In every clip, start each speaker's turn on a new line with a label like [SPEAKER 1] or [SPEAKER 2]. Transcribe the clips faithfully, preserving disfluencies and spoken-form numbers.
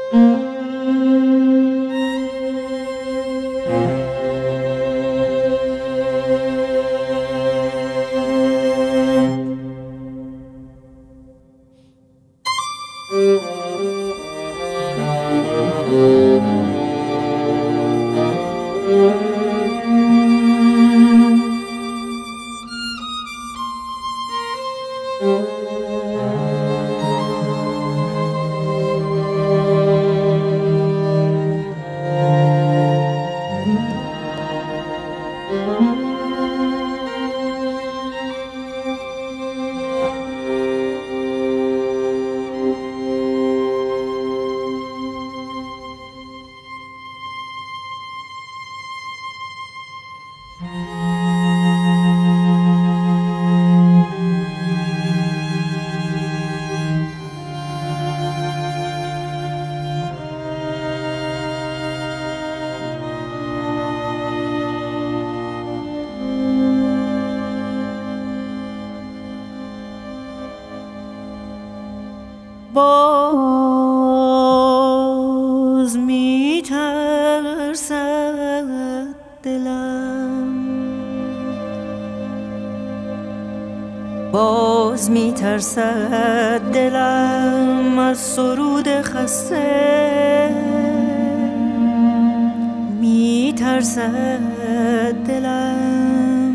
[SPEAKER 1] باز می ترسد دلم، باز می ترسد دلم از سرود خسته، می ترسد دلم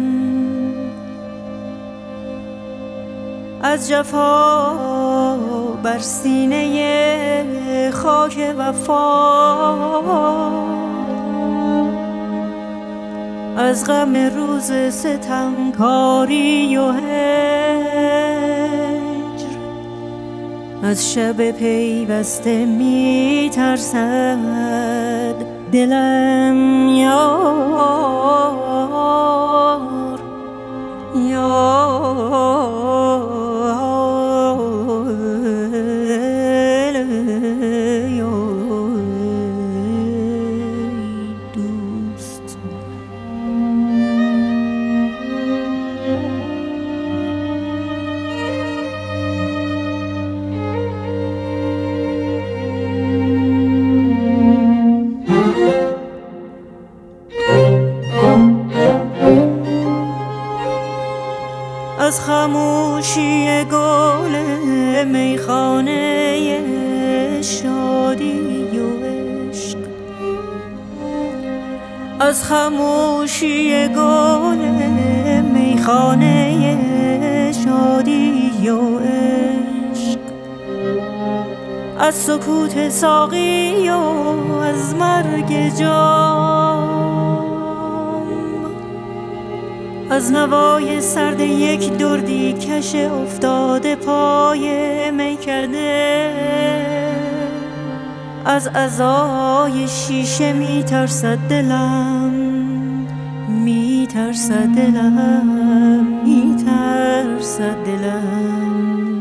[SPEAKER 1] از جفا بر سینه خاک وفا، از غم روز ستمکاری و هجر، از شب پیوسته می ترسد دلم یار یار. از خاموشی گل میخانه شادی و عشق، از خاموشی گل میخانه شادی و عشق، از سکوت ساقی و از مرگ جام، از نوای سرد یک دردی کش افتاده پای می کرده، از ازای شیشه می ترسد دلم، می ترسد دلم، می ترسد دلم.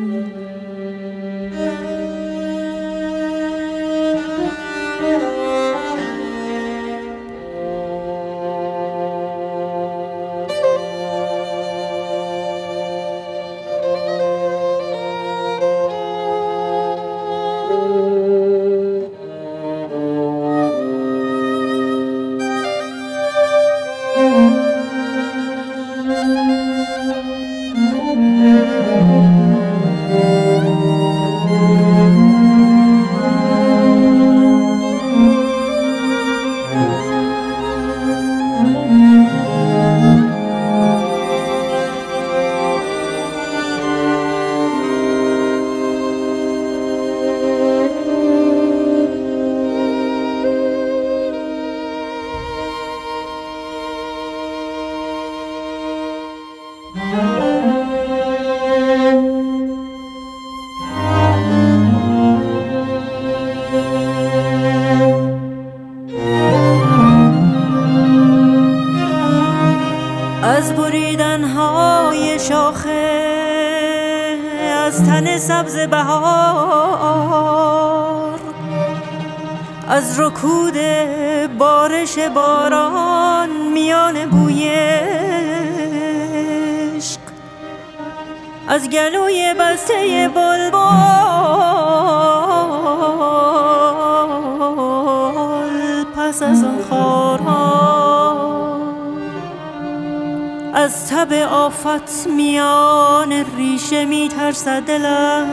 [SPEAKER 1] از بریدن‌های شاخه از تن سبز بهار، از رکود بارش باران میان بوی عشق، از گلوی بسته بلبل تب آفت میان ریشه میترسد دلم،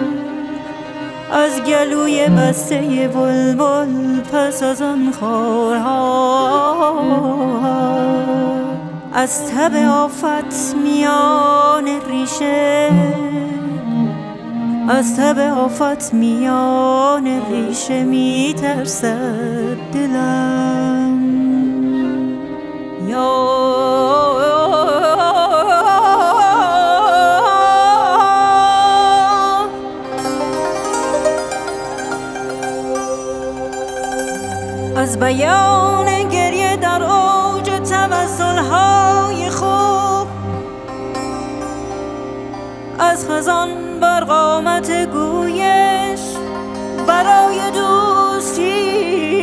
[SPEAKER 1] از گلوی بسته بلبل پس از آن خارها. از تب آفت میان ریشه، از تب آفت میان ریشه میترسد دلم. یا از بیان گریه در اوج توسل‌های خوب، از خزان بر قامت گویش برای دوستی،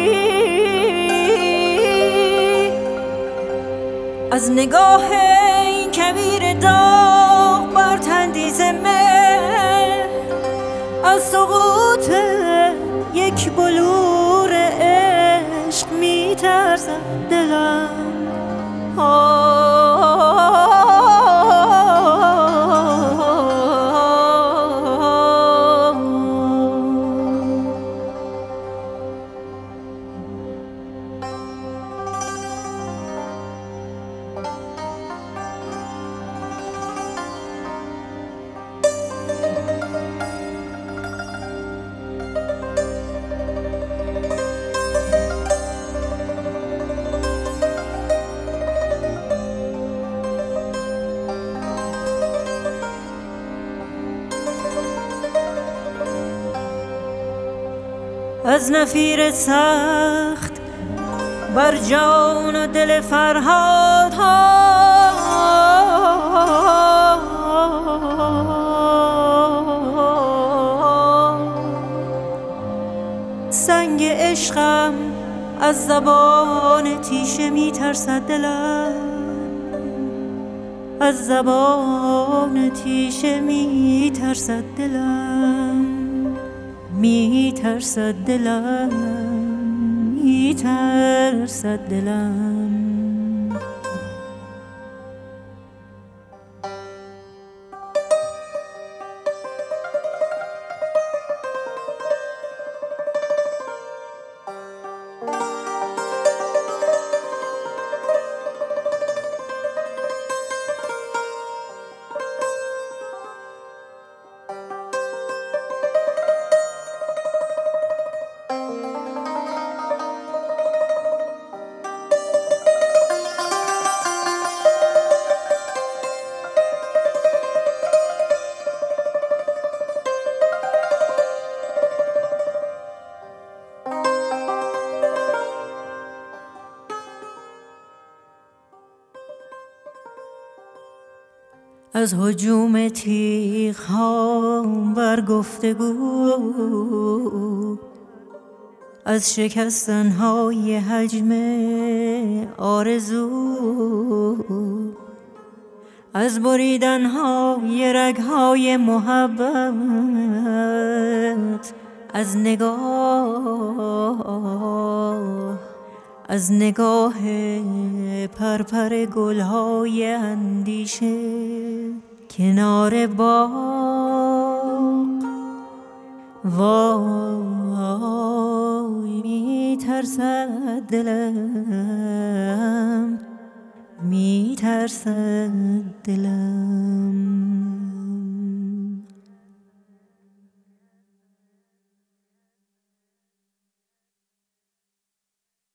[SPEAKER 1] از نگاه این کبیر داغ بر تندیس مهر، از سقوط یک بلور عشق میترسد دلم. از نفیر سخت بر جان و دل فرهاد ها، سنگ عشقم از زبان تیشه میترسد دلم، از زبان تیشه میترسد دلم، میترسد دلم، میترسد دلم. از هجوم تیغ ها بر گفتگو، از شکستن های حجم آرزو، از بریدن های رگ های محبت، از نگاه از نگاه پرپر گلهای اندیشه کنار باغ. وای میترسد دلم، میترسد دلم.